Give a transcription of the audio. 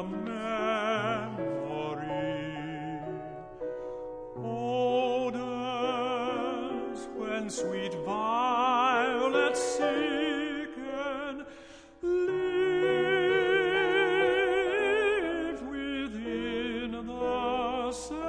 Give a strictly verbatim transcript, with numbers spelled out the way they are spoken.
a memory. Odors when sweet violets sicken live within the same